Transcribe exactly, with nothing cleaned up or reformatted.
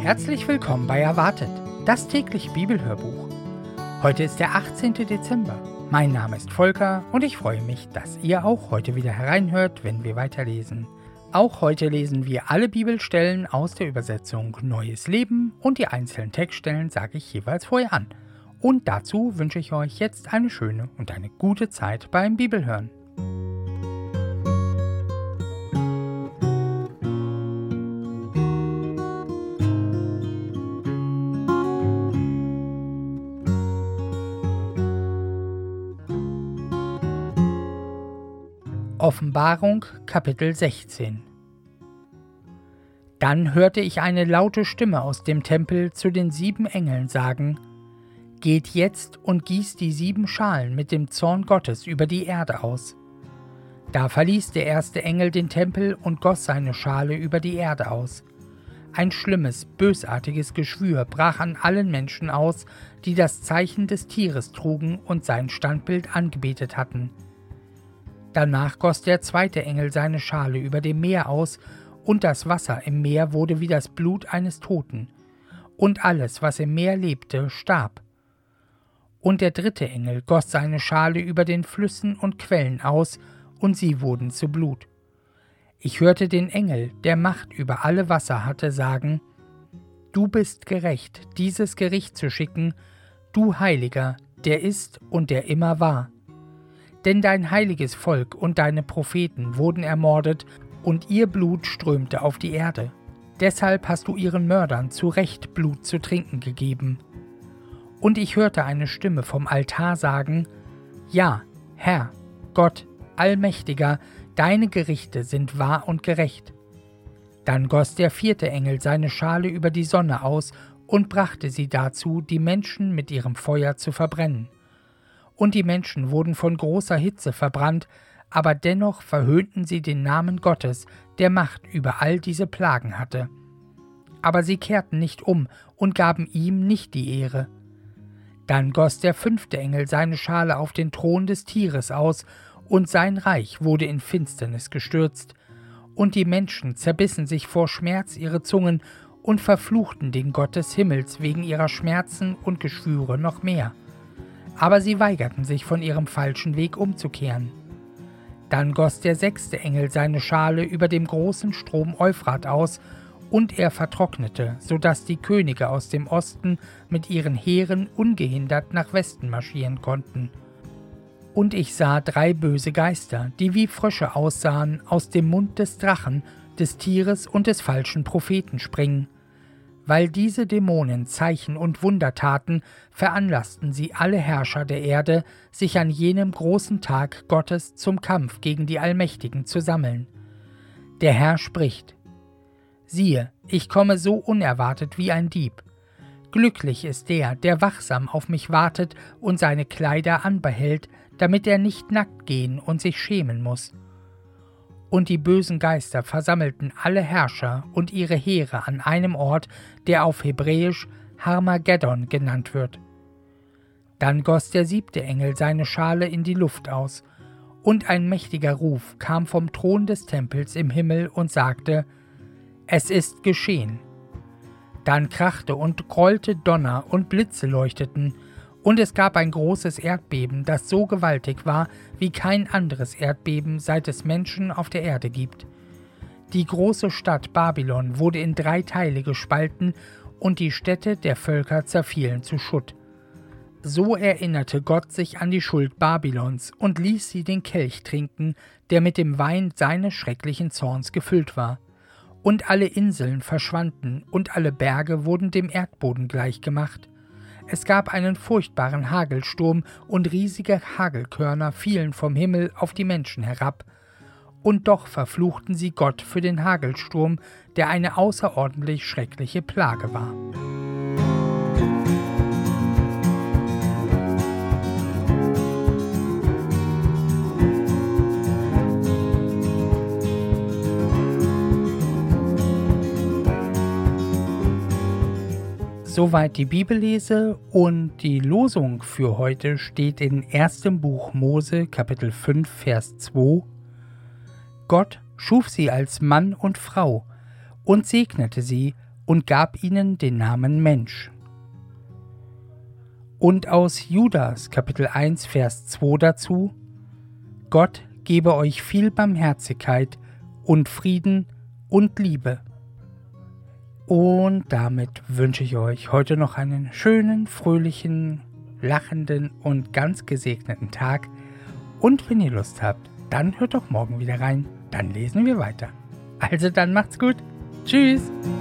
Herzlich willkommen bei Erwartet, das tägliche Bibelhörbuch. Heute ist der achtzehnte Dezember. Mein Name ist Volker und ich freue mich, dass ihr auch heute wieder hereinhört, wenn wir weiterlesen. Auch heute lesen wir alle Bibelstellen aus der Übersetzung Neues Leben und die einzelnen Textstellen sage ich jeweils vorher an. Und dazu wünsche ich euch jetzt eine schöne und eine gute Zeit beim Bibelhören. Offenbarung, Kapitel sechzehn. Dann hörte ich eine laute Stimme aus dem Tempel zu den sieben Engeln sagen: Geht jetzt und gießt die sieben Schalen mit dem Zorn Gottes über die Erde aus. Da verließ der erste Engel den Tempel und goss seine Schale über die Erde aus. Ein schlimmes, bösartiges Geschwür brach an allen Menschen aus, die das Zeichen des Tieres trugen und sein Standbild angebetet hatten. Danach goss der zweite Engel seine Schale über dem Meer aus, und das Wasser im Meer wurde wie das Blut eines Toten, und alles, was im Meer lebte, starb. Und der dritte Engel goss seine Schale über den Flüssen und Quellen aus, und sie wurden zu Blut. Ich hörte den Engel, der Macht über alle Wasser hatte, sagen: Du bist gerecht, dieses Gericht zu schicken, du Heiliger, der ist und der immer war. Denn dein heiliges Volk und deine Propheten wurden ermordet, und ihr Blut strömte auf die Erde. Deshalb hast du ihren Mördern zu Recht Blut zu trinken gegeben. Und ich hörte eine Stimme vom Altar sagen: Ja, Herr, Gott, Allmächtiger, deine Gerichte sind wahr und gerecht. Dann goss der vierte Engel seine Schale über die Sonne aus und brachte sie dazu, die Menschen mit ihrem Feuer zu verbrennen. Und die Menschen wurden von großer Hitze verbrannt, aber dennoch verhöhnten sie den Namen Gottes, der Macht über all diese Plagen hatte. Aber sie kehrten nicht um und gaben ihm nicht die Ehre. Dann goss der fünfte Engel seine Schale auf den Thron des Tieres aus, und sein Reich wurde in Finsternis gestürzt. Und die Menschen zerbissen sich vor Schmerz ihre Zungen und verfluchten den Gott des Himmels wegen ihrer Schmerzen und Geschwüre noch mehr. Aber sie weigerten sich, von ihrem falschen Weg umzukehren. Dann goss der sechste Engel seine Schale über dem großen Strom Euphrat aus, und er vertrocknete, so dass die Könige aus dem Osten mit ihren Heeren ungehindert nach Westen marschieren konnten. Und ich sah drei böse Geister, die wie Frösche aussahen, aus dem Mund des Drachen, des Tieres und des falschen Propheten springen. Weil diese Dämonen Zeichen und Wunder taten, veranlassten sie alle Herrscher der Erde, sich an jenem großen Tag Gottes zum Kampf gegen die Allmächtigen zu sammeln. Der Herr spricht: Siehe, ich komme so unerwartet wie ein Dieb. Glücklich ist der, der wachsam auf mich wartet und seine Kleider anbehält, damit er nicht nackt gehen und sich schämen muss. Und die bösen Geister versammelten alle Herrscher und ihre Heere an einem Ort, der auf Hebräisch Harmageddon genannt wird. Dann goss der siebte Engel seine Schale in die Luft aus, und ein mächtiger Ruf kam vom Thron des Tempels im Himmel und sagte: Es ist geschehen. Dann krachte und grollte Donner und Blitze leuchteten, und es gab ein großes Erdbeben, das so gewaltig war, wie kein anderes Erdbeben, seit es Menschen auf der Erde gibt. Die große Stadt Babylon wurde in drei Teile gespalten, und die Städte der Völker zerfielen zu Schutt. So erinnerte Gott sich an die Schuld Babylons und ließ sie den Kelch trinken, der mit dem Wein seines schrecklichen Zorns gefüllt war. Und alle Inseln verschwanden, und alle Berge wurden dem Erdboden gleichgemacht. Es gab einen furchtbaren Hagelsturm, und riesige Hagelkörner fielen vom Himmel auf die Menschen herab. Und doch verfluchten sie Gott für den Hagelsturm, der eine außerordentlich schreckliche Plage war. Soweit die Bibellese, und die Losung für heute steht in erstem Buch Mose, Kapitel fünf, Vers zwei. Gott schuf sie als Mann und Frau und segnete sie und gab ihnen den Namen Mensch. Und aus Judas Kapitel eins Vers zwei dazu: Gott gebe euch viel Barmherzigkeit und Frieden und Liebe. Und damit wünsche ich euch heute noch einen schönen, fröhlichen, lachenden und ganz gesegneten Tag. Und wenn ihr Lust habt, dann hört doch morgen wieder rein, dann lesen wir weiter. Also dann macht's gut. Tschüss.